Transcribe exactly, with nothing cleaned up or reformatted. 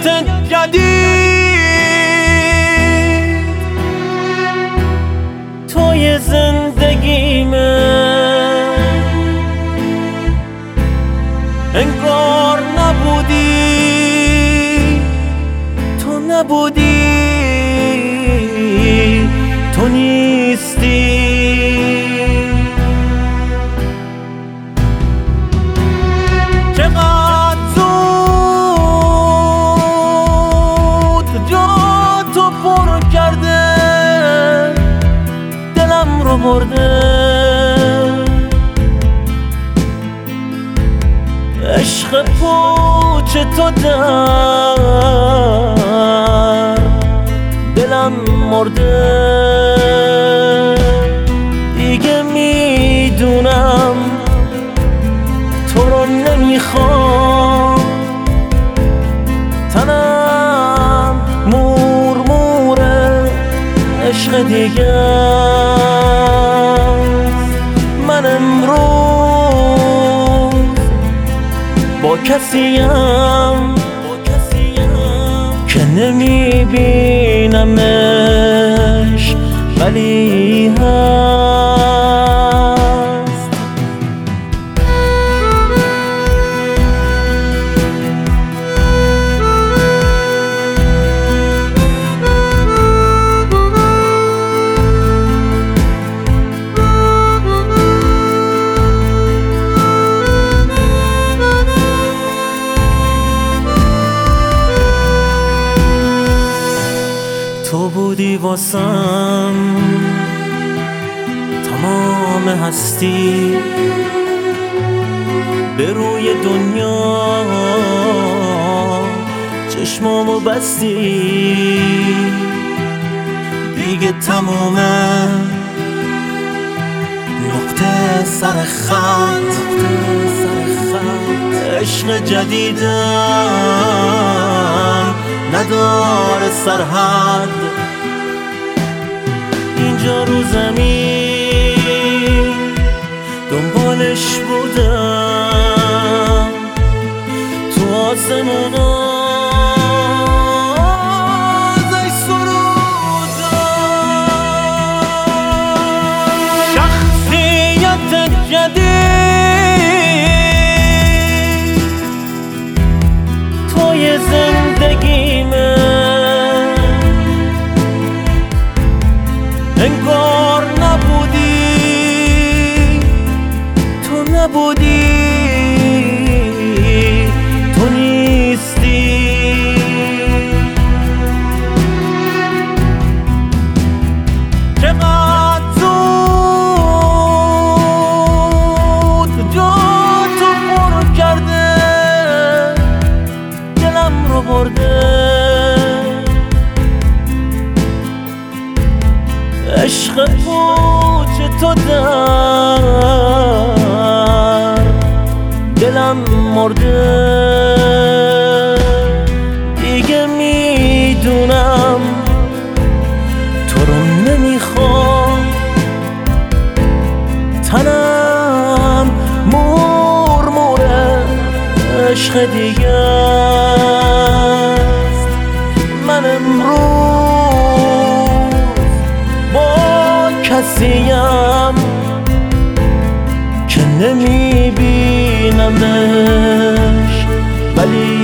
جدید توی زندگیمه، انگار نبودی، تو نبودی، تو نیستی. چقدر زود جا تو پر کرده، دلم رو برده. عشق پوچ تو در دلم مرده. دیگه میدونم تو رو نمیخوام، تنم مور موره عشق دیگه. من امروز با کسیم که نمیبینمش ولی هست. تو بودی واسم تمام هستی، به روی دنیا چشمامو بستی. دیگه تمومه نقطه سر خط، عشق جدیدم نداره سرحد. اینجا رو زمین دنبالش بودم، تو آسمونا ازش سرودم. شخصیت جدید توی زندگیمه، انگار نبودی، تو نبودی، تو نیستی. چقدر زود جا تو پر کرده، دلم رو برده. عشق پوچ تو در دلم مرده. دیگه میدونم تو رو نمیخوام، تنم مور موره عشق دیگه است. من امروز با کسیم که نمیبینمش ولی